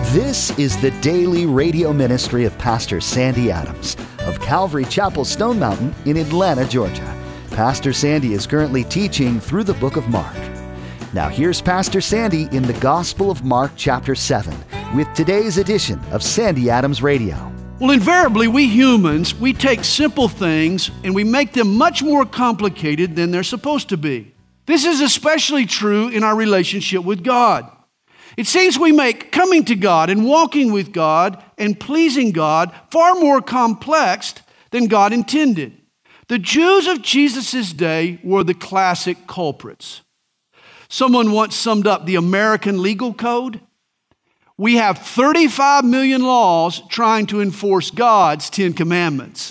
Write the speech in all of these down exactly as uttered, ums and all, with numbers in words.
This is the daily radio ministry of Pastor Sandy Adams of Calvary Chapel Stone Mountain in Atlanta, Georgia. Pastor Sandy is currently teaching through the book of Mark. Now here's Pastor Sandy in the Gospel of Mark chapter seven with today's edition of Sandy Adams Radio. Well, invariably, we humans, we take simple things and we make them much more complicated than they're supposed to be. This is especially true in our relationship with God. It seems we make coming to God and walking with God and pleasing God far more complex than God intended. The Jews of Jesus' day were the classic culprits. Someone once summed up the American legal code. We have thirty-five million laws trying to enforce God's Ten Commandments.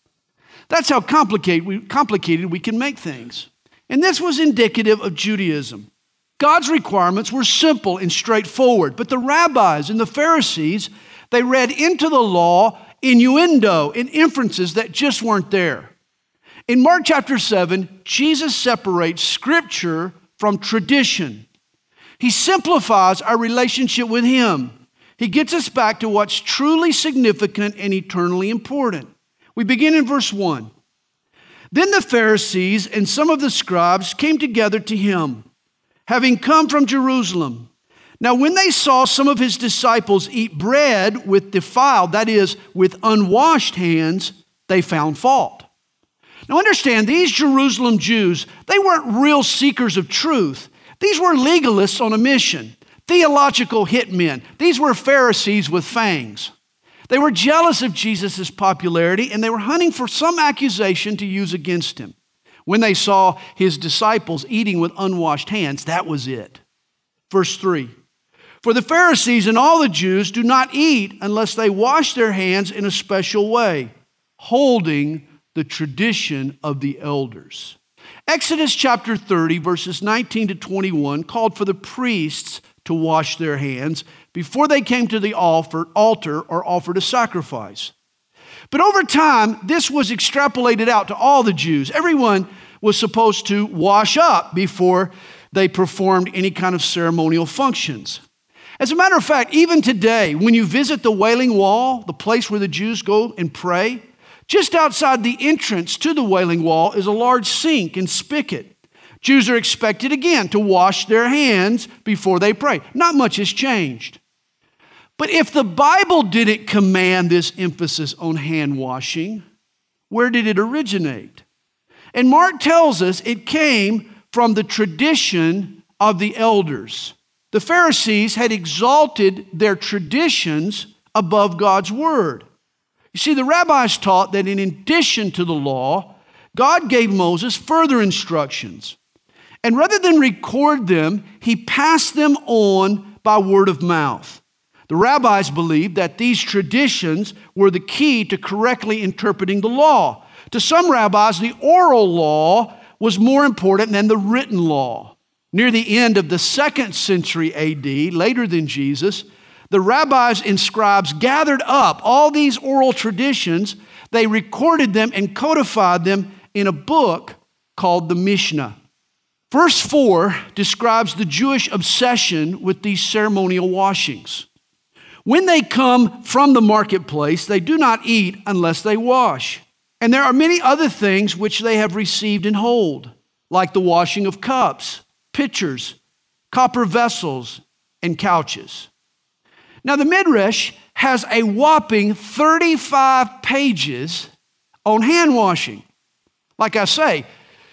That's how complicated we, complicated we can make things. And this was indicative of Judaism. God's requirements were simple and straightforward, but the rabbis and the Pharisees, they read into the law innuendo and inferences that just weren't there. In Mark chapter seven, Jesus separates Scripture from tradition. He simplifies our relationship with Him. He gets us back to what's truly significant and eternally important. We begin in verse one. Then the Pharisees and some of the scribes came together to Him, having come from Jerusalem. Now when they saw some of His disciples eat bread with defiled, that is, with unwashed hands, they found fault. Now understand, these Jerusalem Jews, they weren't real seekers of truth. These were legalists on a mission, theological hitmen. These were Pharisees with fangs. They were jealous of Jesus' popularity, and they were hunting for some accusation to use against Him. When they saw His disciples eating with unwashed hands, that was it. Verse three, for the Pharisees and all the Jews do not eat unless they wash their hands in a special way, holding the tradition of the elders. Exodus chapter thirty, verses nineteen to twenty-one, called for the priests to wash their hands before they came to the altar or offered a sacrifice. But over time, this was extrapolated out to all the Jews. Everyone was supposed to wash up before they performed any kind of ceremonial functions. As a matter of fact, even today, when you visit the Wailing Wall, the place where the Jews go and pray, just outside the entrance to the Wailing Wall is a large sink and spigot. Jews are expected again to wash their hands before they pray. Not much has changed. But if the Bible didn't command this emphasis on hand washing, where did it originate? And Mark tells us it came from the tradition of the elders. The Pharisees had exalted their traditions above God's word. You see, the rabbis taught that in addition to the law, God gave Moses further instructions. And rather than record them, He passed them on by word of mouth. The rabbis believed that these traditions were the key to correctly interpreting the law. To some rabbis, the oral law was more important than the written law. Near the end of the second century A D, later than Jesus, the rabbis and scribes gathered up all these oral traditions. They recorded them and codified them in a book called the Mishnah. Verse four describes the Jewish obsession with these ceremonial washings. When they come from the marketplace, they do not eat unless they wash. And there are many other things which they have received and hold, like the washing of cups, pitchers, copper vessels, and couches. Now the Midrash has a whopping thirty-five pages on hand washing. Like I say,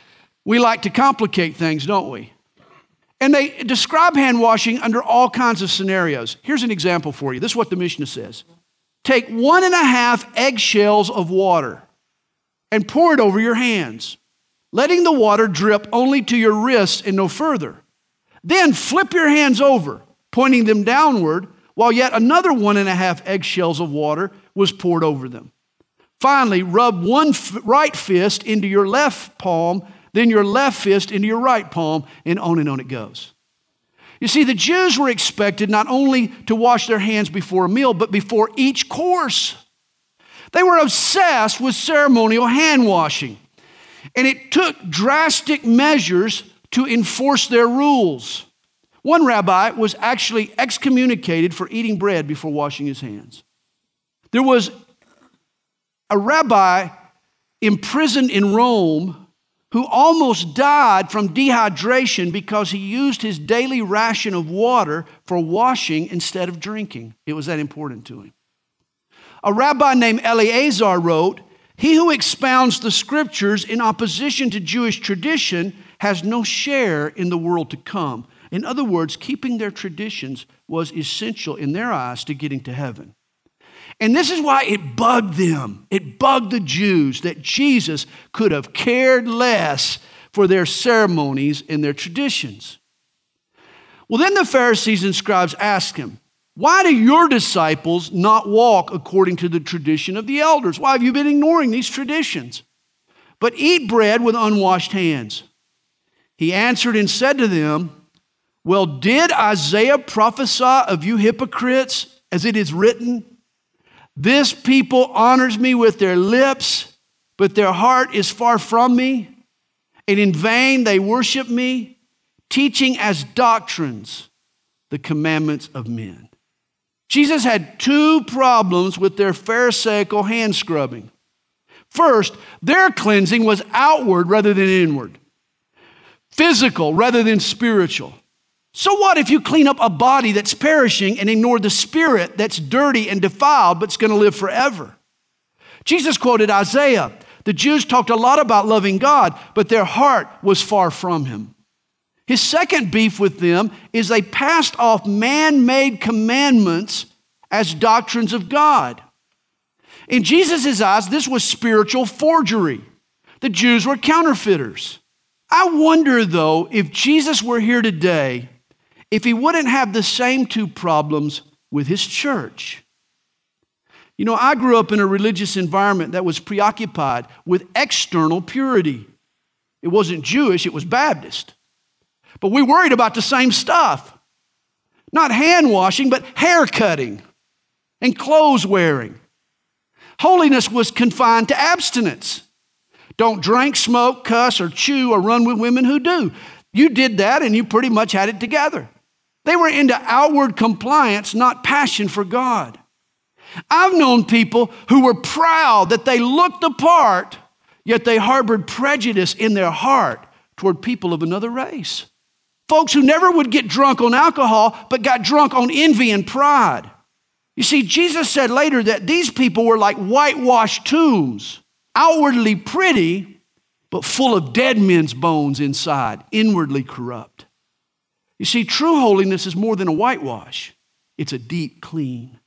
we like to complicate things, don't we? And they describe hand washing under all kinds of scenarios. Here's an example for you. This is what the Mishnah says. Take one and a half eggshells of water and pour it over your hands, letting the water drip only to your wrists and no further. Then flip your hands over, pointing them downward, while yet another one and a half eggshells of water was poured over them. Finally, rub one f- right fist into your left palm, then your left fist into your right palm, and on and on it goes. You see, the Jews were expected not only to wash their hands before a meal, but before each course. They were obsessed with ceremonial hand washing, and it took drastic measures to enforce their rules. One rabbi was actually excommunicated for eating bread before washing his hands. There was a rabbi imprisoned in Rome who almost died from dehydration because he used his daily ration of water for washing instead of drinking. It was that important to him. A rabbi named Eleazar wrote, "He who expounds the scriptures in opposition to Jewish tradition has no share in the world to come." In other words, keeping their traditions was essential in their eyes to getting to heaven. And this is why it bugged them. It bugged the Jews that Jesus could have cared less for their ceremonies and their traditions. Well, then the Pharisees and scribes asked him, "Why do your disciples not walk according to the tradition of the elders? Why have you been ignoring these traditions, but eat bread with unwashed hands?" He answered and said to them, "Well, did Isaiah prophesy of you hypocrites, as it is written, 'This people honors me with their lips, but their heart is far from me, and in vain they worship me, teaching as doctrines the commandments of men.'" Jesus had two problems with their Pharisaical hand scrubbing. First, their cleansing was outward rather than inward, physical rather than spiritual. So what if you clean up a body that's perishing and ignore the spirit that's dirty and defiled but's going to live forever? Jesus quoted Isaiah. The Jews talked a lot about loving God, but their heart was far from him. His second beef with them is they passed off man-made commandments as doctrines of God. In Jesus' eyes, this was spiritual forgery. The Jews were counterfeiters. I wonder, though, if Jesus were here today, if he wouldn't have the same two problems with his church. You know, I grew up in a religious environment that was preoccupied with external purity. It wasn't Jewish, it was Baptist. But we worried about the same stuff. Not hand washing, but hair cutting and clothes wearing. Holiness was confined to abstinence. Don't drink, smoke, cuss, or chew, or run with women who do. You did that and you pretty much had it together. They were into outward compliance, not passion for God. I've known people who were proud that they looked the part, yet they harbored prejudice in their heart toward people of another race. Folks who never would get drunk on alcohol, but got drunk on envy and pride. You see, Jesus said later that these people were like whitewashed tombs, outwardly pretty, but full of dead men's bones inside, inwardly corrupt. You see, true holiness is more than a whitewash. It's a deep clean.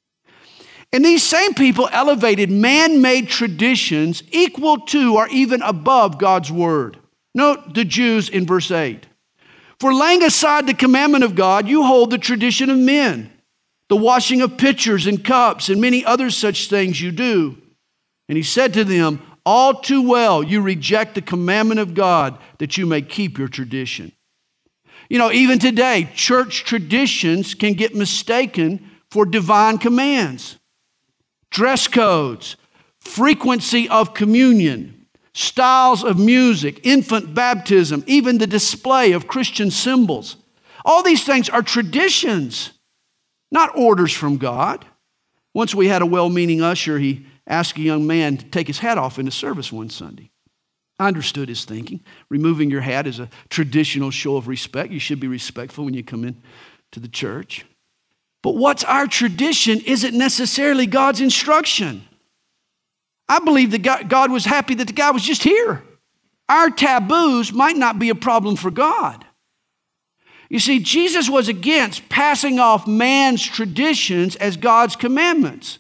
And these same people elevated man-made traditions equal to or even above God's word. Note the Jews in verse eight. "For laying aside the commandment of God, you hold the tradition of men, the washing of pitchers and cups, and many other such things you do." And he said to them, "All too well you reject the commandment of God that you may keep your tradition." You know, even today, church traditions can get mistaken for divine commands. Dress codes, frequency of communion, styles of music, infant baptism, even the display of Christian symbols. All these things are traditions, not orders from God. Once we had a well-meaning usher, he asked a young man to take his hat off in the service one Sunday. I understood his thinking. Removing your hat is a traditional show of respect. You should be respectful when you come in to the church. But what's our tradition isn't necessarily God's instruction. I believe that God was happy that the guy was just here. Our taboos might not be a problem for God. You see, Jesus was against passing off man's traditions as God's commandments,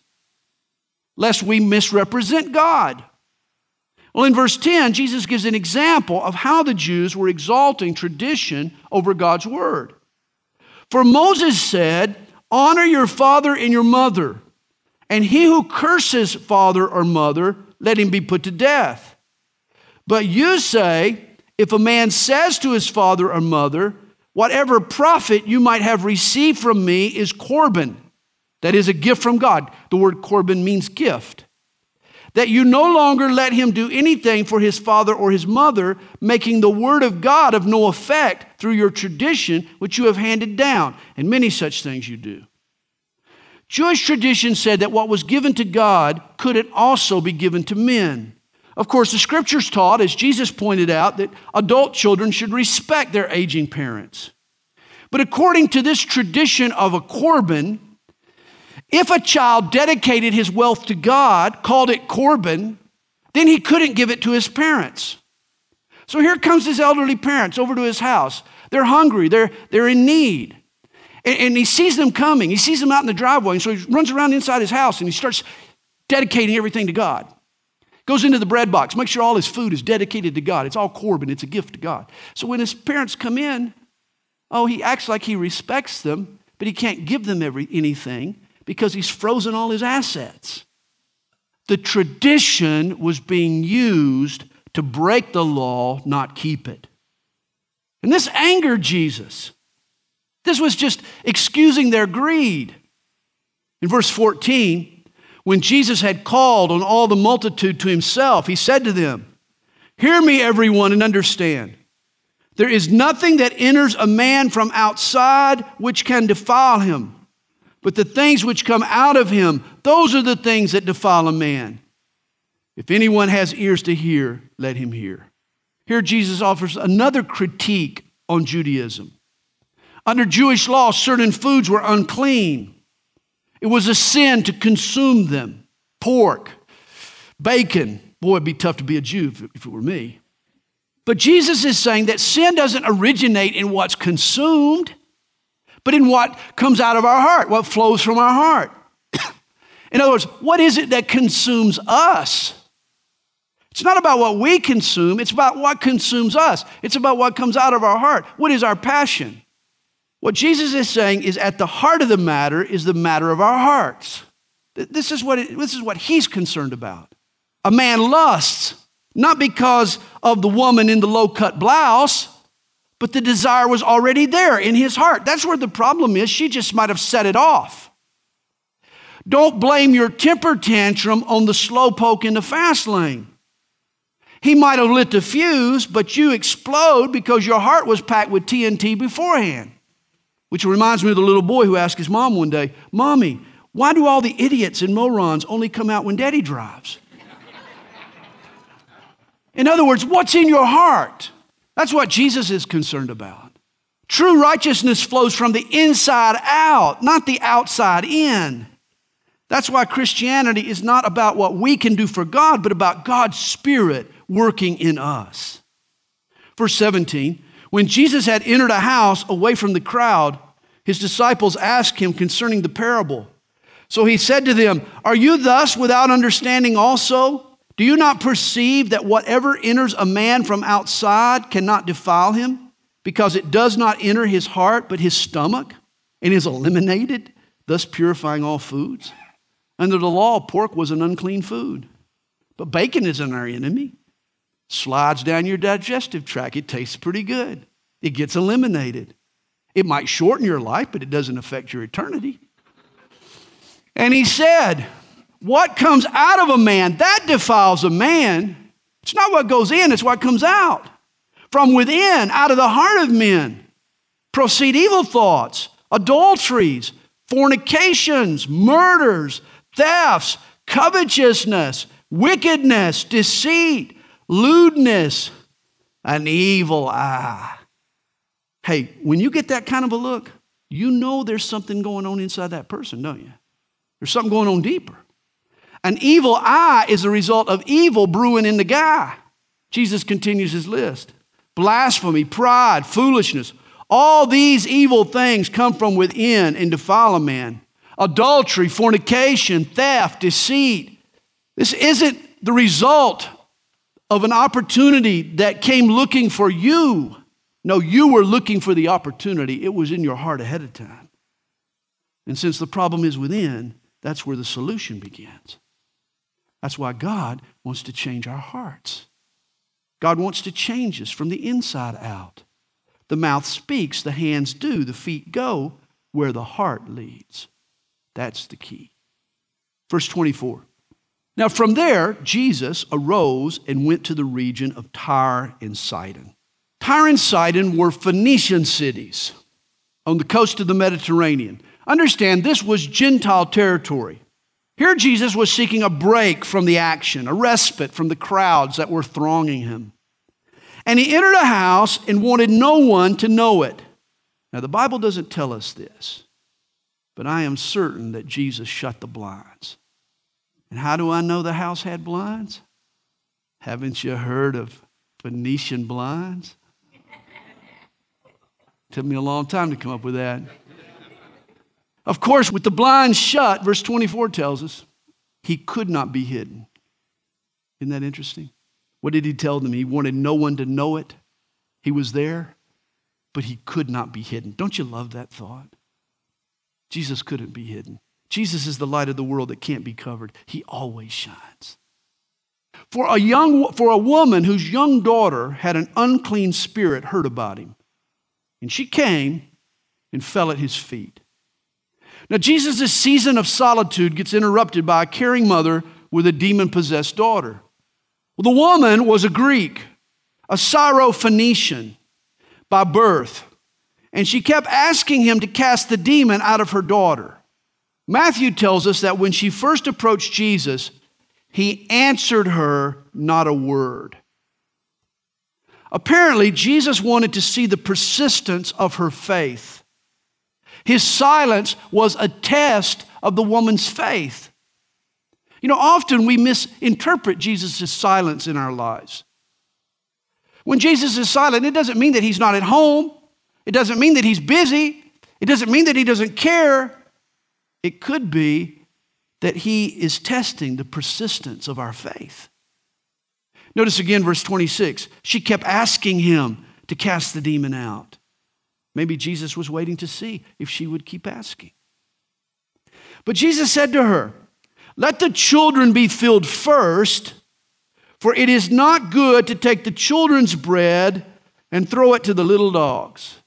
lest we misrepresent God. Well, in verse ten, Jesus gives an example of how the Jews were exalting tradition over God's word. "For Moses said, 'Honor your father and your mother, and he who curses father or mother, let him be put to death.' But you say, 'If a man says to his father or mother, whatever profit you might have received from me is Corban,' that is a gift from God." The word Corban means gift. that you no longer let him do anything for his father or his mother, making the word of God of no effect through your tradition, which you have handed down, and many such things you do. Jewish tradition said that what was given to God couldn't also be given to men. Of course, the scriptures taught, as Jesus pointed out, that adult children should respect their aging parents. But according to this tradition of a korban, if a child dedicated his wealth to God, called it korban, then he couldn't give it to his parents. So here comes his elderly parents over to his house. They're hungry. They're, they're in need. And, and he sees them coming. He sees them out in the driveway. And so he runs around inside his house and he starts dedicating everything to God. Goes into the bread box, makes sure all his food is dedicated to God. It's all korban. It's a gift to God. So when his parents come in, oh, he acts like he respects them, but he can't give them every, anything because he's frozen all his assets. The tradition was being used to break the law, not keep it. And this angered Jesus. This was just excusing their greed. In verse fourteen, when Jesus had called on all the multitude to himself, he said to them, "Hear me, everyone, and understand. There is nothing that enters a man from outside which can defile him. But the things which come out of him, those are the things that defile a man. If anyone has ears to hear, let him hear." Here Jesus offers another critique on Judaism. Under Jewish law, certain foods were unclean. It was a sin to consume them. Pork, bacon. Boy, it'd be tough to be a Jew if it were me. But Jesus is saying that sin doesn't originate in what's consumed, but in what comes out of our heart, what flows from our heart. In other words, what is it that consumes us? It's not about what we consume, it's about what consumes us. It's about what comes out of our heart. What is our passion? What Jesus is saying is at the heart of the matter is the matter of our hearts. This is what, it, this is what he's concerned about. A man lusts, not because of the woman in the low-cut blouse, but the desire was already there in his heart. That's where the problem is. She just might have set it off. Don't blame your temper tantrum on the slowpoke in the fast lane. He might have lit the fuse, but you explode because your heart was packed with T N T beforehand. Which reminds me of the little boy who asked his mom one day, "Mommy, why do all the idiots and morons only come out when Daddy drives?" In other words, what's in your heart? That's what Jesus is concerned about. True righteousness flows from the inside out, not the outside in. That's why Christianity is not about what we can do for God, but about God's Spirit working in us. Verse seventeen, when Jesus had entered a house away from the crowd, his disciples asked him concerning the parable. So he said to them, "Are you thus without understanding also? Do you not perceive that whatever enters a man from outside cannot defile him, because it does not enter his heart but his stomach, and is eliminated, thus purifying all foods? Under the law, pork was an unclean food, but bacon isn't our enemy. Slides down your digestive tract. It tastes pretty good. It gets eliminated. It might shorten your life, but it doesn't affect your eternity." And he said, what comes out of a man, that defiles a man. It's not what goes in, it's what comes out. From within, out of the heart of men, proceed evil thoughts, adulteries, fornications, murders, thefts, covetousness, wickedness, deceit, lewdness, an evil eye. Hey, when you get that kind of a look, you know there's something going on inside that person, don't you? There's something going on deeper. An evil eye is a result of evil brewing in the guy. Jesus continues his list. Blasphemy, pride, foolishness. All these evil things come from within and defile a man. Adultery, fornication, theft, deceit. This isn't the result of an opportunity that came looking for you. No, you were looking for the opportunity. It was in your heart ahead of time. And since the problem is within, that's where the solution begins. That's why God wants to change our hearts. God wants to change us from the inside out. The mouth speaks, the hands do, the feet go where the heart leads. That's the key. Verse twenty-four. Now from there, Jesus arose and went to the region of Tyre and Sidon. Tyre and Sidon were Phoenician cities on the coast of the Mediterranean. Understand, this was Gentile territory. Here Jesus was seeking a break from the action, a respite from the crowds that were thronging him. And he entered a house and wanted no one to know it. Now the Bible doesn't tell us this, but I am certain that Jesus shut the blinds. And how do I know the house had blinds? Haven't you heard of Phoenician blinds? Took me a long time to come up with that. Of course, with the blinds shut, verse twenty-four tells us, he could not be hidden. Isn't that interesting? What did he tell them? He wanted no one to know it. He was there, but he could not be hidden. Don't you love that thought? Jesus couldn't be hidden. Jesus is the light of the world that can't be covered. He always shines. For a young, for a woman whose young daughter had an unclean spirit heard about him, and she came and fell at his feet. Now Jesus' season of solitude gets interrupted by a caring mother with a demon-possessed daughter. Well, the woman was a Greek, a Syro-Phoenician by birth, and she kept asking him to cast the demon out of her daughter. Matthew tells us that when she first approached Jesus, he answered her not a word. Apparently, Jesus wanted to see the persistence of her faith. His silence was a test of the woman's faith. You know, often we misinterpret Jesus' silence in our lives. When Jesus is silent, it doesn't mean that he's not at home. It doesn't mean that he's busy. It doesn't mean that he doesn't care. It could be that he is testing the persistence of our faith. Notice again verse twenty-six. She kept asking him to cast the demon out. Maybe Jesus was waiting to see if she would keep asking. But Jesus said to her, "Let the children be filled first, for it is not good to take the children's bread and throw it to the little dogs."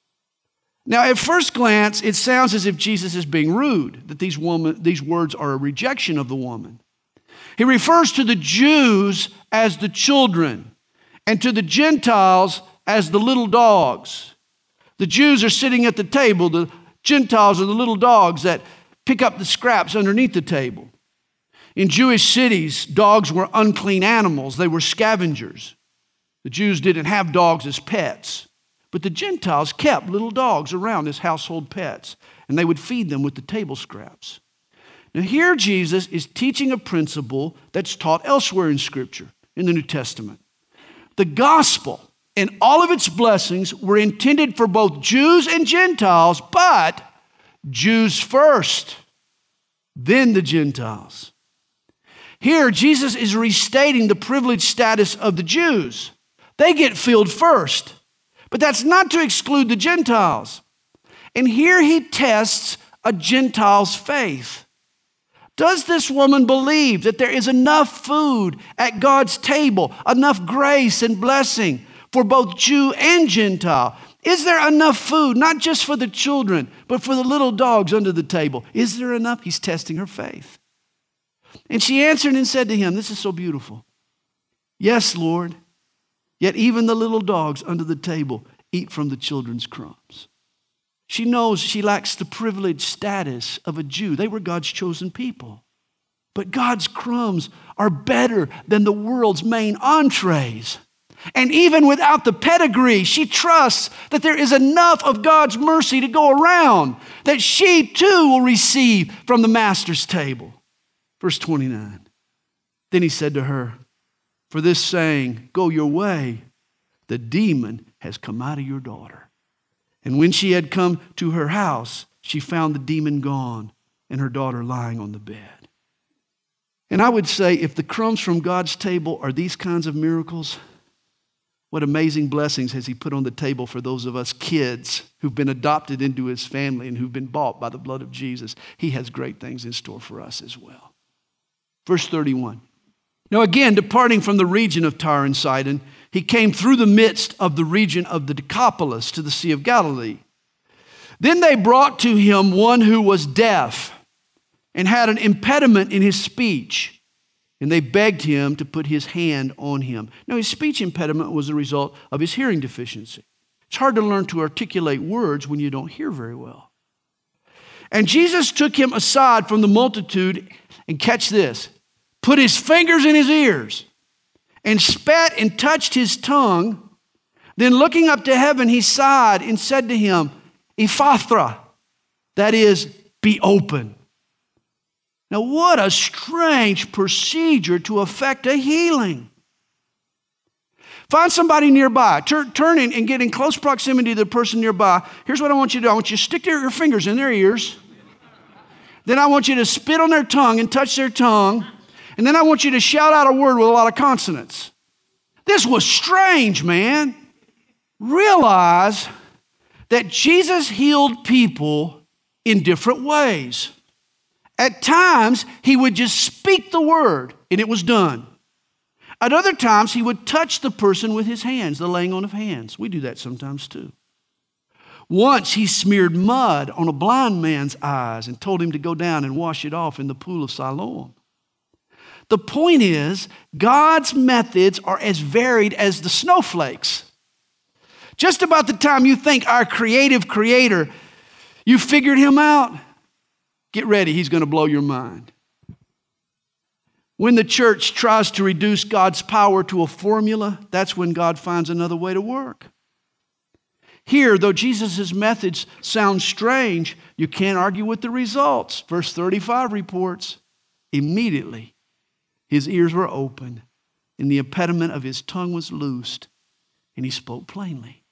Now, at first glance, it sounds as if Jesus is being rude, that these, woman, these words are a rejection of the woman. He refers to the Jews as the children and to the Gentiles as the little dogs. The Jews are sitting at the table. The Gentiles are the little dogs that pick up the scraps underneath the table. In Jewish cities, dogs were unclean animals. They were scavengers. The Jews didn't have dogs as pets. But the Gentiles kept little dogs around as household pets, and they would feed them with the table scraps. Now here Jesus is teaching a principle that's taught elsewhere in Scripture, in the New Testament. The gospel and all of its blessings were intended for both Jews and Gentiles, but Jews first, then the Gentiles. Here Jesus is restating the privileged status of the Jews. They get filled first. But that's not to exclude the Gentiles. And here he tests a Gentile's faith. Does this woman believe that there is enough food at God's table, enough grace and blessing for both Jew and Gentile? Is there enough food, not just for the children, but for the little dogs under the table? Is there enough? He's testing her faith. And she answered and said to him, this is so beautiful. "Yes, Lord. Yet even the little dogs under the table eat from the children's crumbs." She knows she lacks the privileged status of a Jew. They were God's chosen people. But God's crumbs are better than the world's main entrees. And even without the pedigree, she trusts that there is enough of God's mercy to go around, that she too will receive from the master's table. Verse twenty-nine. Then he said to her, "For this saying, go your way, the demon has come out of your daughter." And when she had come to her house, she found the demon gone and her daughter lying on the bed. And I would say, if the crumbs from God's table are these kinds of miracles, what amazing blessings has he put on the table for those of us kids who've been adopted into his family and who've been bought by the blood of Jesus. He has great things in store for us as well. Verse thirty-one. Now again, departing from the region of Tyre and Sidon, he came through the midst of the region of the Decapolis to the Sea of Galilee. Then they brought to him one who was deaf and had an impediment in his speech. and they begged him to put his hand on him. Now, his speech impediment was a result of his hearing deficiency. It's hard to learn to articulate words when you don't hear very well. And Jesus took him aside from the multitude, and catch this, put his fingers in his ears and spat and touched his tongue. Then looking up to heaven, he sighed and said to him, Ephphatha, that is, be open. Now, what a strange procedure to effect a healing. Find somebody nearby. Turn, turn in and get in close proximity to the person nearby. Here's what I want you to do. I want you to stick your fingers in their ears. Then I want you to spit on their tongue and touch their tongue. And then I want you to shout out a word with a lot of consonants. This was strange, man. Realize that Jesus healed people in different ways. At times, he would just speak the word and it was done. At other times, he would touch the person with his hands, the laying on of hands. We do that sometimes too. Once he smeared mud on a blind man's eyes and told him to go down and wash it off in the pool of Siloam. The point is, God's methods are as varied as the snowflakes. Just about the time you think our creative creator, you figured him out, get ready, he's going to blow your mind. When the church tries to reduce God's power to a formula, that's when God finds another way to work. Here, though Jesus' methods sound strange, you can't argue with the results. Verse thirty-five reports, immediately his ears were opened and the impediment of his tongue was loosed and he spoke plainly.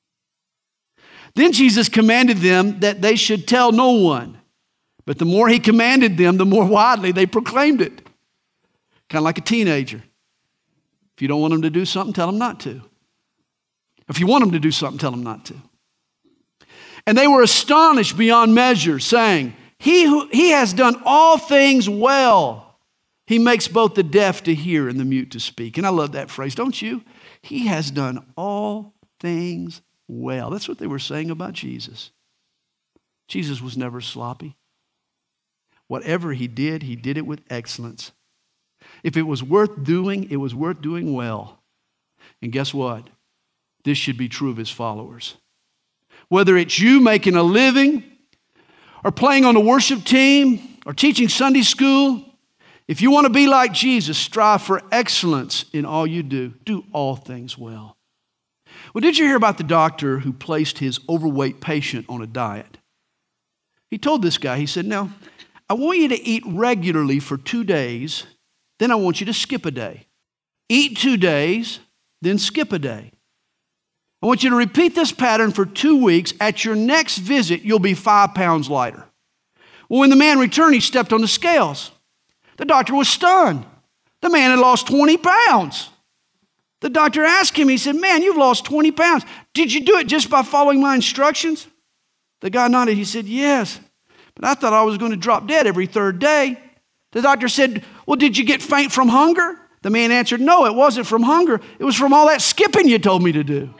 Then Jesus commanded them that they should tell no one. But the more he commanded them, the more widely they proclaimed it. Kind of like a teenager. If you don't want them to do something, tell them not to. If you want them to do something, tell them not to. And they were astonished beyond measure, saying, He who he has done all things well. He makes both the deaf to hear and the mute to speak. And I love that phrase, don't you? He has done all things well. That's what they were saying about Jesus. Jesus was never sloppy. Whatever he did, he did it with excellence. If it was worth doing, it was worth doing well. And guess what? This should be true of his followers. Whether it's you making a living or playing on the worship team or teaching Sunday school, if you want to be like Jesus, strive for excellence in all you do. Do all things well. Well, did you hear about the doctor who placed his overweight patient on a diet? He told this guy, he said, now, I want you to eat regularly for two days, then I want you to skip a day. Eat two days, then skip a day. I want you to repeat this pattern for two weeks. At your next visit, you'll be five pounds lighter. Well, when the man returned, he stepped on the scales. The doctor was stunned. The man had lost twenty pounds. The doctor asked him, he said, man, you've lost twenty pounds. Did you do it just by following my instructions? The guy nodded. He said, yes, but I thought I was going to drop dead every third day. The doctor said, well, did you get faint from hunger? The man answered, no, it wasn't from hunger. It was from all that skipping you told me to do.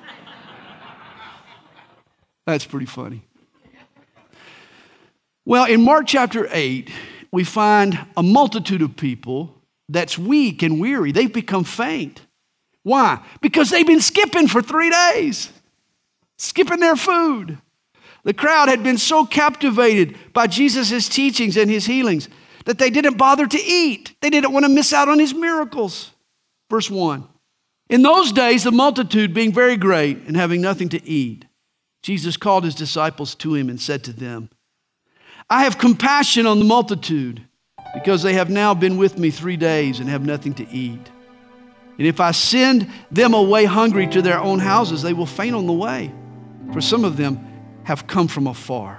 That's pretty funny. Well, in Mark chapter eight, we find a multitude of people that's weak and weary. They've become faint. Why? Because they've been skipping for three days, skipping their food. The crowd had been so captivated by Jesus' teachings and his healings that they didn't bother to eat. They didn't want to miss out on his miracles. Verse one, in those days, the multitude being very great and having nothing to eat, Jesus called his disciples to him and said to them, I have compassion on the multitude because they have now been with me three days and have nothing to eat. And if I send them away hungry to their own houses, they will faint on the way, for some of them have come from afar.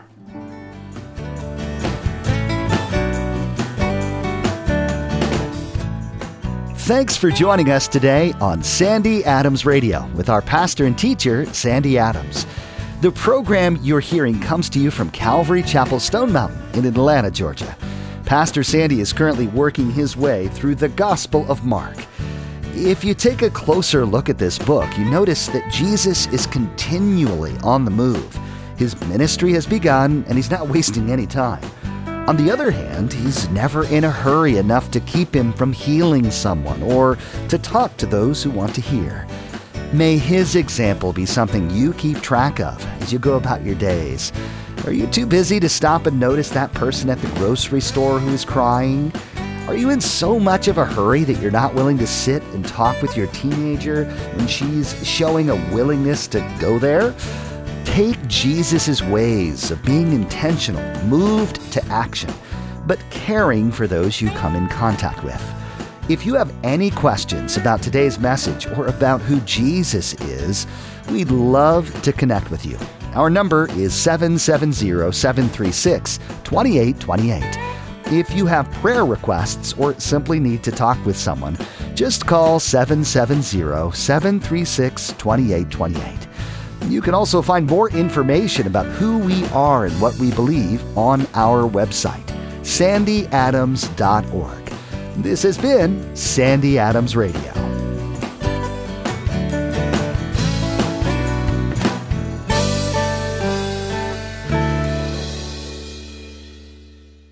Thanks for joining us today on Sandy Adams Radio with our pastor and teacher, Sandy Adams. The program you're hearing comes to you from Calvary Chapel Stone Mountain in Atlanta, Georgia. Pastor Sandy is currently working his way through the Gospel of Mark. If you take a closer look at this book, you notice that Jesus is continually on the move. His ministry has begun, and he's not wasting any time. On the other hand, he's never in a hurry enough to keep him from healing someone or to talk to those who want to hear. May his example be something you keep track of as you go about your days. Are you too busy to stop and notice that person at the grocery store who is crying? Are you in so much of a hurry that you're not willing to sit and talk with your teenager when she's showing a willingness to go there? Take Jesus' ways of being intentional, moved to action, but caring for those you come in contact with. If you have any questions about today's message or about who Jesus is, we'd love to connect with you. Our number is seven seven zero, seven three six, two eight two eight. If you have prayer requests or simply need to talk with someone, just call seven seven zero, seven three six, two eight two eight. You can also find more information about who we are and what we believe on our website, sandy adams dot org. This has been Sandy Adams Radio.